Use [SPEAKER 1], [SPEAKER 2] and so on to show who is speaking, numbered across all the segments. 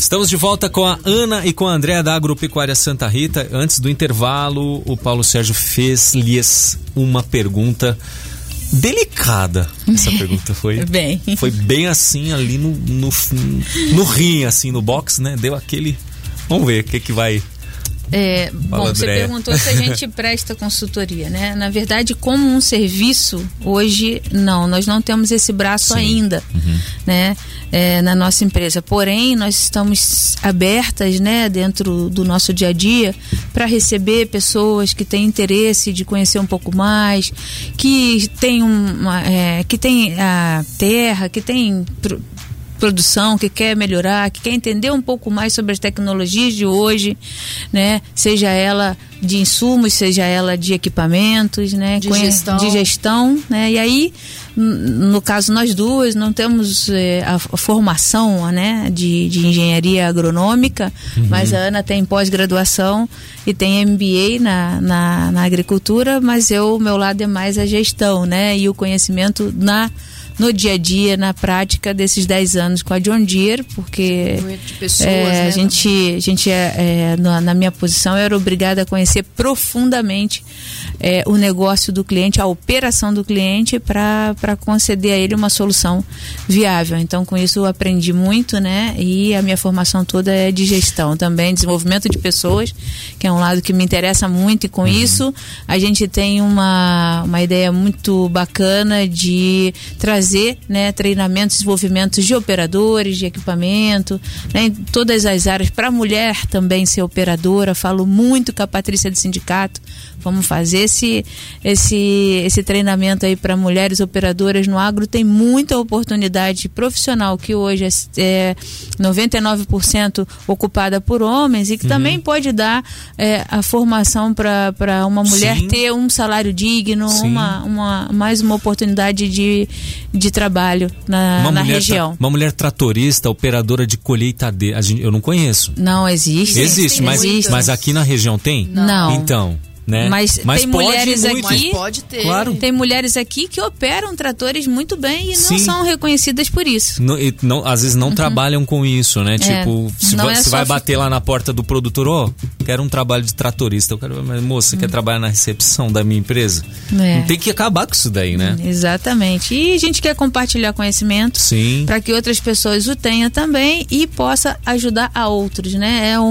[SPEAKER 1] Estamos de volta com a Ana e com a Andréa da Agropecuária Santa Rita. Antes do intervalo, o Paulo Sérgio fez-lhes uma pergunta delicada. Essa pergunta foi bem assim ali no rim, assim, no box, né? Deu aquele... Vamos ver o que vai...
[SPEAKER 2] Bom, você perguntou se a gente presta consultoria, né? Na verdade, como um serviço, hoje nós não temos esse braço ainda, né? Na nossa empresa. Porém, nós estamos abertas, né, dentro do nosso dia a dia, para receber pessoas que têm interesse de conhecer um pouco mais, que tem que tem a terra, que tem produção, que quer melhorar, que quer entender um pouco mais sobre as tecnologias de hoje, né? Seja ela de insumos, seja ela de equipamentos, né? De gestão, né? E aí, no caso nós duas, não temos a formação, né, de engenharia agronômica, mas a Ana tem pós-graduação e tem MBA na agricultura, mas meu lado é mais a gestão, né? E o conhecimento no dia a dia, na prática desses 10 anos com a John Deere, porque
[SPEAKER 3] de pessoas, né,
[SPEAKER 2] a gente na minha posição, eu era obrigada a conhecer profundamente o negócio do cliente, a operação do cliente, para conceder a ele uma solução viável. Então, com isso eu aprendi muito, né? E a minha formação toda é de gestão também, desenvolvimento de pessoas, que é um lado que me interessa muito, e com isso a gente tem uma ideia muito bacana de trazer, né, treinamentos, desenvolvimentos de operadores, de equipamento, né, em todas as áreas, para a mulher também ser operadora. Falo muito com a Patrícia do sindicato, vamos fazer esse treinamento aí para mulheres operadoras no agro. Tem muita oportunidade profissional que hoje é 99% ocupada por homens, e que também pode dar a formação para uma mulher ter um salário digno, mais uma oportunidade de trabalho na região.
[SPEAKER 1] Uma mulher tratorista, operadora de colheitadeira, eu não conheço.
[SPEAKER 2] Não existe.
[SPEAKER 1] Existe, mas aqui na região tem?
[SPEAKER 2] Não.
[SPEAKER 1] Então... né?
[SPEAKER 2] Mas tem mulheres aqui,
[SPEAKER 3] pode ter.
[SPEAKER 1] Claro.
[SPEAKER 2] Tem mulheres aqui que operam tratores muito bem e não são reconhecidas por isso.
[SPEAKER 1] Às vezes não trabalham com isso, né? Tipo, se vai bater lá na porta do produtor, quero um trabalho de tratorista. Mas moça, você quer trabalhar na recepção da minha empresa? Tem que acabar com isso daí, né?
[SPEAKER 2] Exatamente. E a gente quer compartilhar conhecimento para que outras pessoas o tenham também e possa ajudar a outros, né? É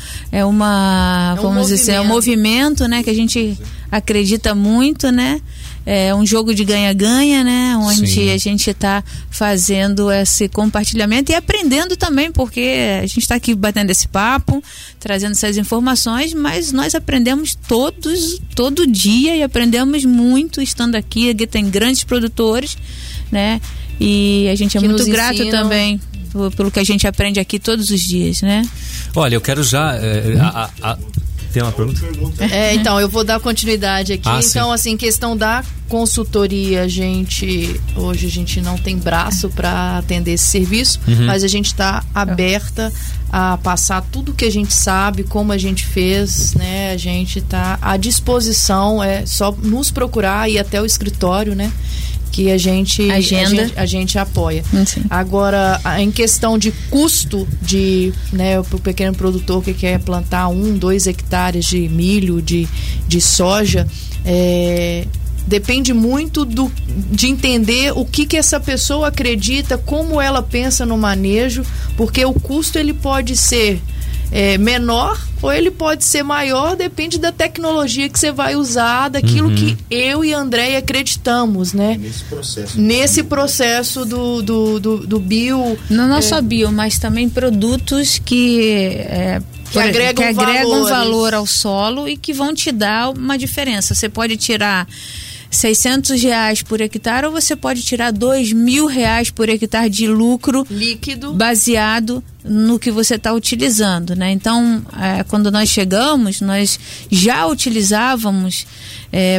[SPEAKER 2] um movimento, né, que a gente acredita muito, né? É um jogo de ganha-ganha, né? Onde a gente está fazendo esse compartilhamento e aprendendo também, porque a gente está aqui batendo esse papo, trazendo essas informações, mas nós aprendemos todo dia, e aprendemos muito estando aqui. Aqui tem grandes produtores, né? E a gente é muito grato também pelo que a gente aprende aqui todos os dias, né?
[SPEAKER 1] Olha, eu quero já... Tem uma pergunta?
[SPEAKER 3] Então, eu vou dar continuidade aqui. Então, assim, questão da consultoria, hoje a gente não tem braço para atender esse serviço, mas a gente está aberta a passar tudo que a gente sabe, como a gente fez, né? A gente está à disposição, é só nos procurar e ir até o escritório, né? Que a gente apoia. Agora, em questão de custo para o pequeno produtor que quer plantar 1-2 hectares de milho, de soja, depende muito de entender o que essa pessoa acredita, como ela pensa no manejo, porque o custo ele pode ser menor ou ele pode ser maior, depende da tecnologia que você vai usar, daquilo que eu e a Andréia acreditamos, né? Nesse processo do bio.
[SPEAKER 2] Não só bio, mas também produtos que agregam valor ao solo e que vão te dar uma diferença. Você pode tirar R$600 por hectare, ou você pode tirar R$2.000 por hectare de lucro
[SPEAKER 3] líquido,
[SPEAKER 2] baseado no que você está utilizando, né? Então, quando nós chegamos, nós já utilizávamos,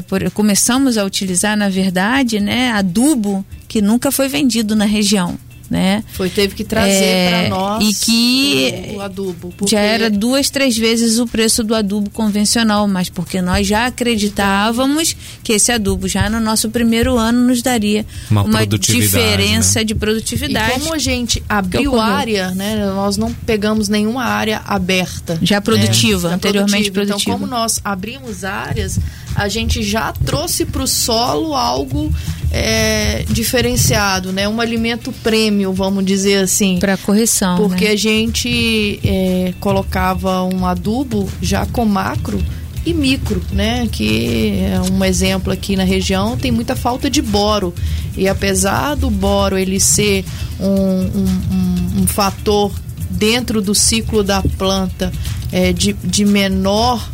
[SPEAKER 2] começamos a utilizar, na verdade, né, adubo que nunca foi vendido na região, né?
[SPEAKER 3] Teve que trazer para nós
[SPEAKER 2] e que
[SPEAKER 3] o adubo.
[SPEAKER 2] Já era 2, 3 vezes o preço do adubo convencional, mas porque nós já acreditávamos que esse adubo já no nosso primeiro ano nos daria uma diferença, né, de produtividade.
[SPEAKER 3] E como a gente abriu área, né, nós não pegamos nenhuma área aberta.
[SPEAKER 2] Já produtiva, né? Anteriormente produtiva.
[SPEAKER 3] Então, como nós abrimos áreas, a gente já trouxe para o solo algo diferenciado, né? Um alimento prêmio, vamos dizer assim.
[SPEAKER 2] Para correção.
[SPEAKER 3] Porque,
[SPEAKER 2] né,
[SPEAKER 3] a gente colocava um adubo já com macro e micro, né? Que é um exemplo aqui na região, tem muita falta de boro. E apesar do boro ele ser um fator dentro do ciclo da planta de menor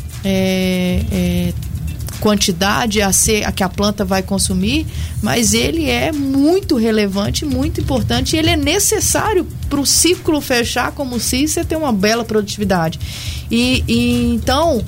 [SPEAKER 3] quantidade a que a planta vai consumir, mas ele é muito relevante, muito importante, e ele é necessário para o ciclo fechar, como se você tem uma bela produtividade. E então,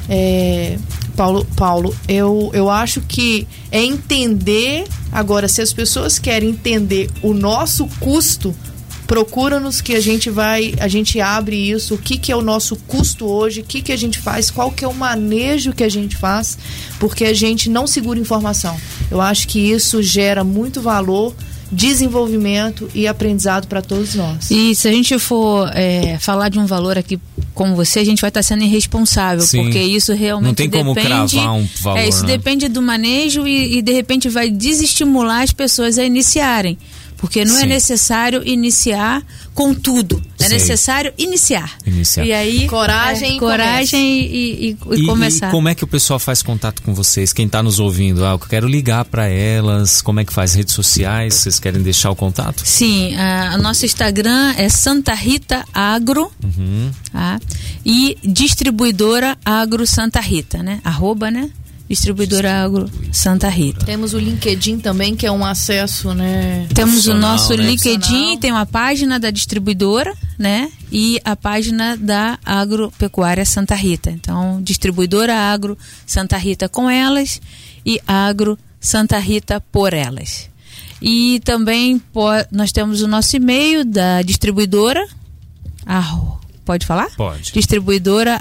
[SPEAKER 3] Paulo, eu acho que é entender, agora, se as pessoas querem entender o nosso custo, procura-nos que a gente abre isso, o que é o nosso custo hoje, o que a gente faz, qual que é o manejo que a gente faz, porque a gente não segura informação. Eu acho que isso gera muito valor, desenvolvimento e aprendizado para todos nós.
[SPEAKER 2] E se a gente for falar de um valor aqui como você, a gente vai estar sendo irresponsável. Sim. Porque isso realmente
[SPEAKER 1] não tem como cravar um valor.
[SPEAKER 2] Isso, né? Depende do manejo e de repente vai desestimular as pessoas a iniciarem. Porque não, sim, é necessário iniciar com tudo. É necessário iniciar.
[SPEAKER 3] E aí, coragem
[SPEAKER 2] e começar.
[SPEAKER 1] E como é que o pessoal faz contato com vocês? Quem está nos ouvindo? Eu quero ligar para elas. Como é que faz? Redes sociais? Vocês querem deixar o contato?
[SPEAKER 2] Sim. A nosso Instagram é Santa Rita Agro. Tá? E Distribuidora Agro Santa Rita, né? @ né? Distribuidora Agro Santa Rita.
[SPEAKER 3] Temos o LinkedIn também, que é um acesso, né?
[SPEAKER 2] Temos o nosso LinkedIn, tem uma página da distribuidora, né? E a página da Agropecuária Santa Rita. Então, Distribuidora Agro Santa Rita com elas e Agro Santa Rita por elas. E também nós temos o nosso e-mail da distribuidora. Pode falar?
[SPEAKER 1] Pode.
[SPEAKER 2] Distribuidora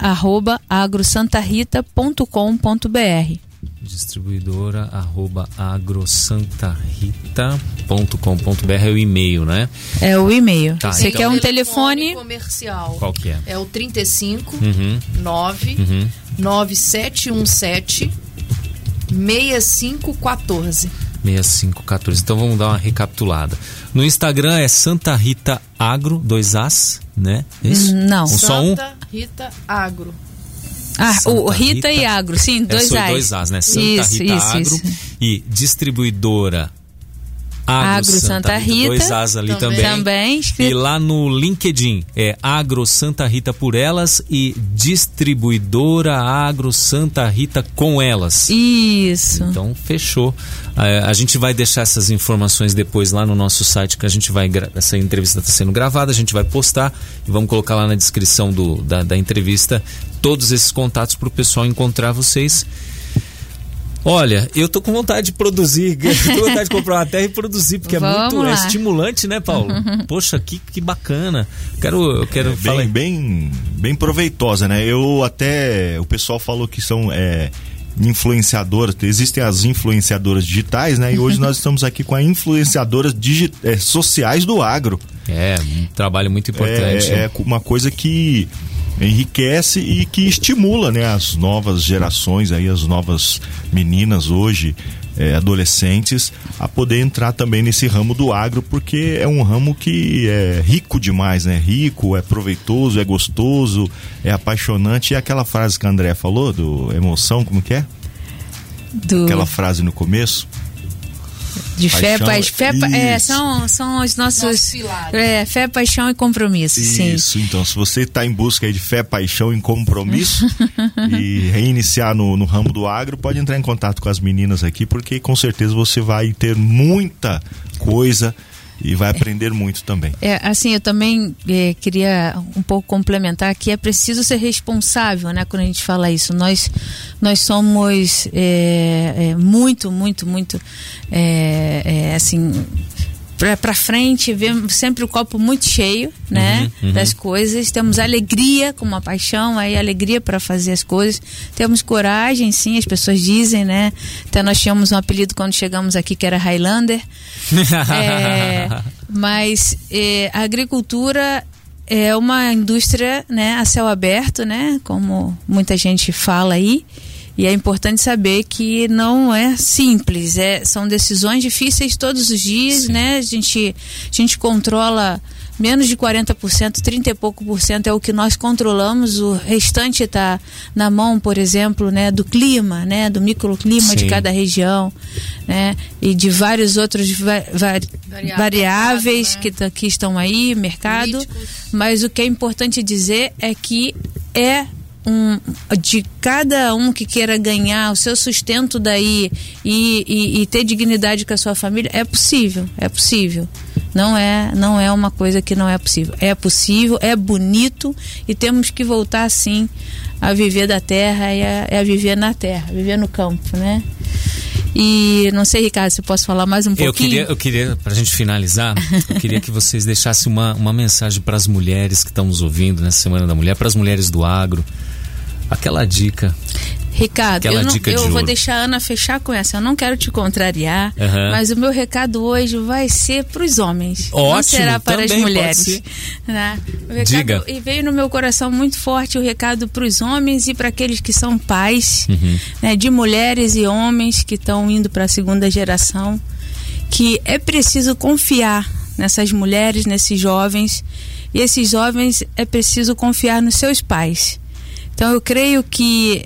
[SPEAKER 2] @agrosantarita.com.br.
[SPEAKER 1] Distribuidora @agrosantarita.com.br é o e-mail, né?
[SPEAKER 2] É o e-mail.
[SPEAKER 1] Tá,
[SPEAKER 2] você quer um telefone
[SPEAKER 3] comercial?
[SPEAKER 1] Qual que é?
[SPEAKER 3] É o 35 9 9717 6514.
[SPEAKER 1] 6514. Então vamos dar uma recapitulada. No Instagram é Santa Rita Agro, 2 As, né?
[SPEAKER 2] Isso? Não.
[SPEAKER 3] Só Santa Rita Agro.
[SPEAKER 2] O Rita e Agro, sim, 2 As.
[SPEAKER 1] 2 As, né? Santa Rita Agro. E Distribuidora Agro Santa Rita, 2 As ali também. E lá no LinkedIn é Agro Santa Rita por elas e Distribuidora Agro Santa Rita com elas.
[SPEAKER 2] Isso.
[SPEAKER 1] Então fechou. A gente vai deixar essas informações depois lá no nosso site, que a gente vai, essa entrevista está sendo gravada, a gente vai postar e vamos colocar lá na descrição da entrevista todos esses contatos para o pessoal encontrar vocês. Olha, eu tô com vontade de produzir, tô com vontade de comprar uma terra e produzir, porque é estimulante, né, Paulo? Poxa, que bacana. Eu quero falar.
[SPEAKER 4] Bem proveitosa, né? O pessoal falou que são influenciadoras, existem as influenciadoras digitais, né? E hoje nós estamos aqui com as influenciadoras sociais do agro.
[SPEAKER 1] Um trabalho muito importante.
[SPEAKER 4] É uma coisa que enriquece e que estimula, né, as novas gerações, aí, as novas meninas hoje, adolescentes, a poder entrar também nesse ramo do agro, porque é um ramo que é rico demais, né? Rico, é proveitoso, é gostoso, é apaixonante. E aquela frase que a André falou, do emoção, como que é? Aquela frase no começo.
[SPEAKER 2] De fé, são os nossos pilares. Fé, paixão e compromisso.
[SPEAKER 4] Isso,
[SPEAKER 2] sim.
[SPEAKER 4] Então, se você está em busca aí de fé, paixão e compromisso e reiniciar no ramo do agro, pode entrar em contato com as meninas aqui, porque com certeza você vai ter muita coisa e vai aprender muito também.
[SPEAKER 2] Eu também queria um pouco complementar que é preciso ser responsável, né, quando a gente fala isso. Nós somos muito assim, para frente, vemos sempre o copo muito cheio, né, das coisas, temos alegria com uma paixão, aí alegria para fazer as coisas, temos coragem, sim, as pessoas dizem, né, até nós tínhamos um apelido quando chegamos aqui que era Highlander, mas a agricultura é uma indústria, né, a céu aberto, né, como muita gente fala aí. E é importante saber que não é simples, são decisões difíceis todos os dias, sim, né? A gente controla menos de 40%, 30 e pouco por cento é o que nós controlamos, o restante está na mão, por exemplo, né, do clima, né, do microclima, sim, de cada região, né, e de vários outros variáveis, né, que estão aí, mercado, políticos. Mas o que é importante dizer é que de cada um que queira ganhar o seu sustento daí e ter dignidade com a sua família, é possível. Não é uma coisa que não é possível. É possível, é bonito e temos que voltar sim a viver da terra e a viver na terra, viver no campo, né? E não sei, Ricardo, se eu posso falar mais um pouquinho.
[SPEAKER 1] Eu queria, pra gente finalizar, eu queria que vocês deixassem uma mensagem para as mulheres que estão nos ouvindo nessa Semana da Mulher, para as mulheres do agro. Aquela dica.
[SPEAKER 2] Ricardo, eu vou deixar a Ana fechar com essa. Eu não quero te contrariar, mas o meu recado hoje vai ser para os homens.
[SPEAKER 1] Ótimo,
[SPEAKER 2] não será para as mulheres. Né?
[SPEAKER 1] Diga.
[SPEAKER 2] E veio no meu coração muito forte o recado para os homens e para aqueles que são pais, né, de mulheres e homens que estão indo para a segunda geração, que é preciso confiar nessas mulheres, nesses jovens, e esses jovens é preciso confiar nos seus pais. Então eu creio que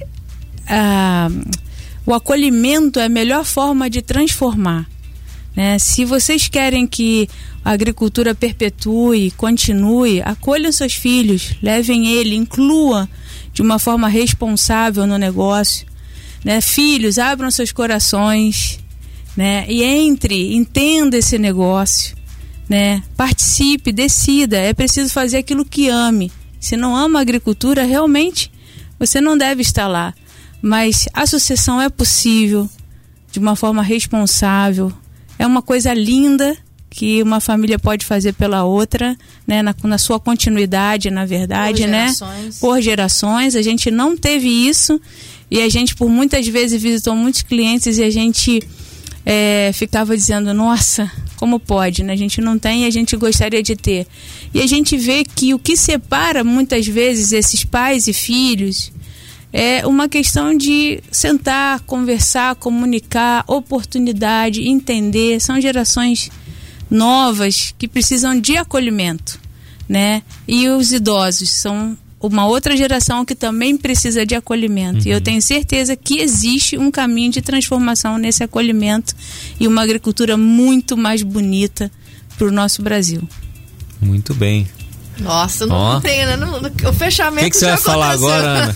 [SPEAKER 2] o acolhimento é a melhor forma de transformar, né? Se vocês querem que a agricultura perpetue, continue, acolham seus filhos, levem ele, inclua de uma forma responsável no negócio, né? Filhos, abram seus corações, né? E entenda esse negócio, né? Participe, decida. É preciso fazer aquilo que ame. Se não ama a agricultura, realmente você não deve estar lá. Mas a sucessão é possível de uma forma responsável. É uma coisa linda que uma família pode fazer pela outra, né? Na sua continuidade, na verdade, né? Por gerações. A gente não teve isso e a gente por muitas vezes visitou muitos clientes e a gente ficava dizendo, nossa, como pode, né? A gente não tem e a gente gostaria de ter. E a gente vê que o que separa muitas vezes esses pais e filhos é uma questão de sentar, conversar, comunicar, oportunidade, entender. São gerações novas que precisam de acolhimento, né? E os idosos são uma outra geração que também precisa de acolhimento. E eu tenho certeza que existe um caminho de transformação nesse acolhimento e uma agricultura muito mais bonita para o nosso Brasil.
[SPEAKER 1] Muito bem.
[SPEAKER 3] Nossa, não tem, né? O fechamento.
[SPEAKER 1] O que você vai falar agora, Ana?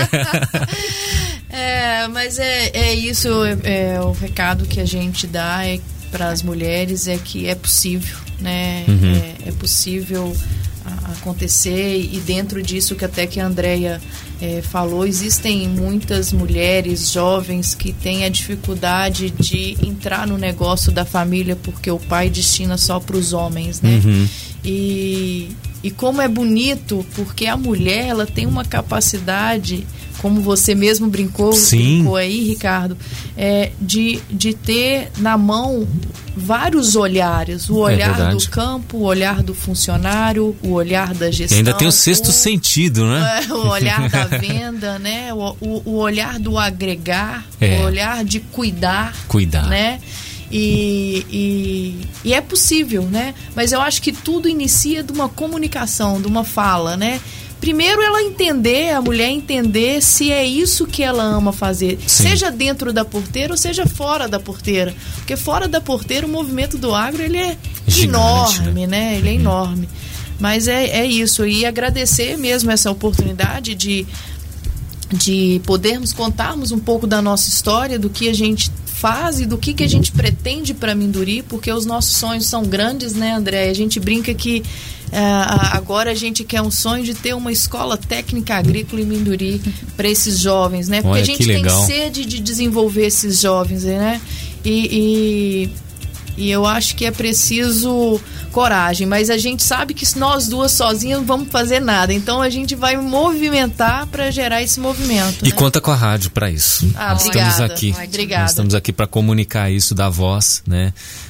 [SPEAKER 3] Mas é isso. O recado que a gente dá para as mulheres é que é possível, né? É possível acontecer, e dentro disso que até que a Andréia falou, existem muitas mulheres jovens que têm a dificuldade de entrar no negócio da família porque o pai destina só para os homens, né? E como é bonito, porque a mulher, ela tem uma capacidade, como você mesmo brincou aí, Ricardo, de ter na mão vários olhares. O olhar do campo, o olhar do funcionário, o olhar da gestão.
[SPEAKER 1] E ainda tem o sexto sentido, né?
[SPEAKER 3] O olhar da venda, né? O olhar do agregar, o olhar de cuidar. Né? E é possível, né? Mas eu acho que tudo inicia de uma comunicação, de uma fala, né? Primeiro a mulher entender se é isso que ela ama fazer, seja dentro da porteira ou seja fora da porteira, porque fora da porteira o movimento do agro, ele é gigante, enorme, né? Ele é enorme, mas é isso, e agradecer mesmo essa oportunidade de podermos contarmos um pouco da nossa história, do que a gente faz e do que a gente pretende para Minduri, porque os nossos sonhos são grandes, né, André? A gente brinca que agora a gente quer um sonho de ter uma escola técnica agrícola em Minduri para esses jovens, né? Porque a gente tem sede de desenvolver esses jovens, né? E E eu acho que é preciso coragem, mas a gente sabe que nós duas sozinhas não vamos fazer nada. Então a gente vai movimentar para gerar esse movimento.
[SPEAKER 1] E conta com a rádio para isso. Nós estamos aqui.
[SPEAKER 3] Obrigada.
[SPEAKER 1] Nós estamos aqui para comunicar isso, dar voz, né?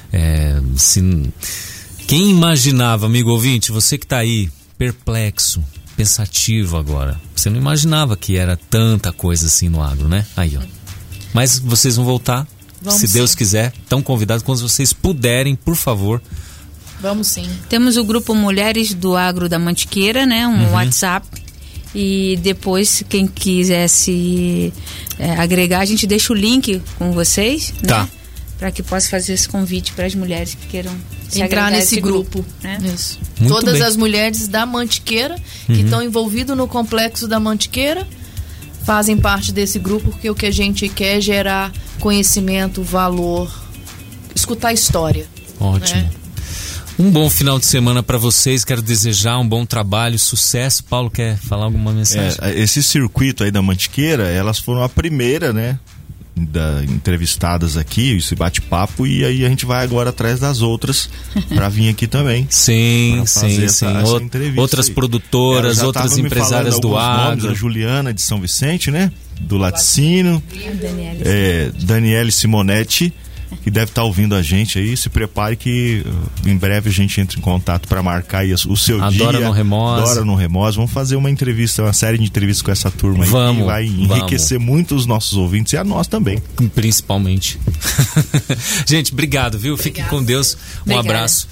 [SPEAKER 1] Quem imaginava, amigo ouvinte, você que está aí perplexo, pensativo agora, você não imaginava que era tanta coisa assim no agro, né? Aí, ó. Mas vocês vão voltar.
[SPEAKER 3] Vamos,
[SPEAKER 1] se Deus quiser, estão convidados quando vocês puderem, por favor.
[SPEAKER 3] Vamos sim.
[SPEAKER 2] Temos o grupo Mulheres do Agro da Mantiqueira, né? Um WhatsApp. E depois, quem quiser se agregar, a gente deixa o link com vocês,
[SPEAKER 1] tá,
[SPEAKER 2] né? Para que possa fazer esse convite para as mulheres que queiram se
[SPEAKER 3] entrar nesse grupo.
[SPEAKER 2] Né?
[SPEAKER 3] Isso. Todas as mulheres da Mantiqueira que estão envolvidas no complexo da Mantiqueira fazem parte desse grupo, porque o que a gente quer é gerar conhecimento, valor, escutar história.
[SPEAKER 1] Ótimo.
[SPEAKER 3] Né?
[SPEAKER 1] Um bom final de semana para vocês, quero desejar um bom trabalho, sucesso. Paulo, quer falar alguma mensagem?
[SPEAKER 4] Esse circuito aí da Mantiqueira, elas foram a primeira, né, entrevistadas aqui, esse bate-papo, e aí a gente vai agora atrás das outras para vir aqui também.
[SPEAKER 1] Sim. Outras produtoras, outras empresárias do agro.
[SPEAKER 4] A Juliana de São Vicente, né? Do Laticínio. Daniele Simonetti, que deve estar ouvindo a gente aí. Se prepare que em breve a gente entra em contato para marcar aí o seu dia.
[SPEAKER 1] Dora no Remosa.
[SPEAKER 4] Vamos fazer uma entrevista, uma série de entrevistas com essa turma aí. Que vai enriquecer muito os nossos ouvintes e a nós também.
[SPEAKER 1] Principalmente. Gente, obrigado, viu? Fiquem com Deus. Um abraço.